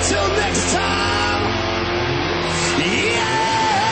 Till next time. Yeah.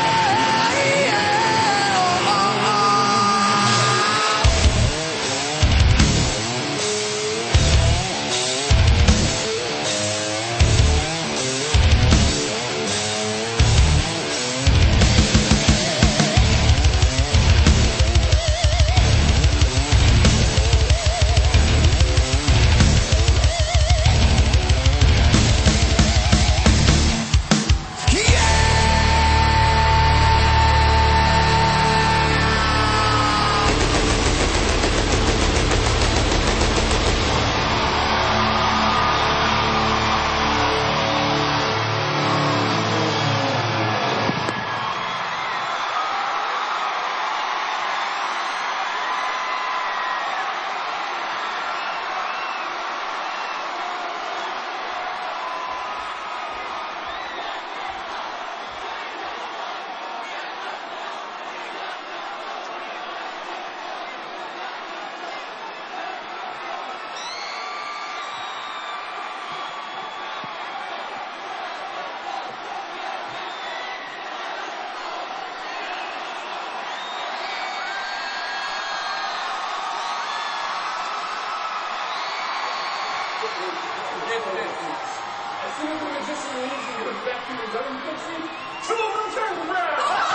As soon as the magician leaves and goes back to his own fixing, come over and turn around!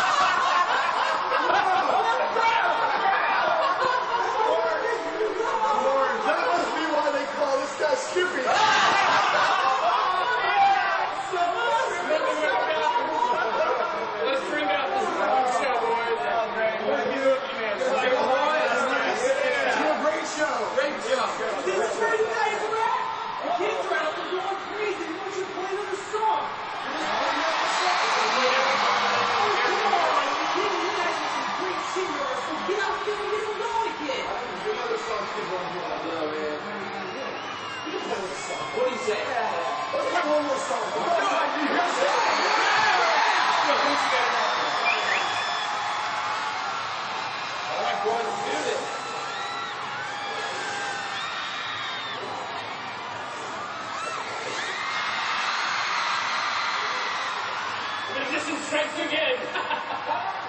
Lord, that must be why they call this guy Skippy. Let's bring out this show, boys. Great show. Great job. This is where you guys are at. The kids are out there going crazy. They want you to play another song. Oh, come on. You guys are some great singers, so get out there and get them going again. Another song kids want to hear. What do you say? Let's have one more song. All right, boys, let's do this. The magician strikes again.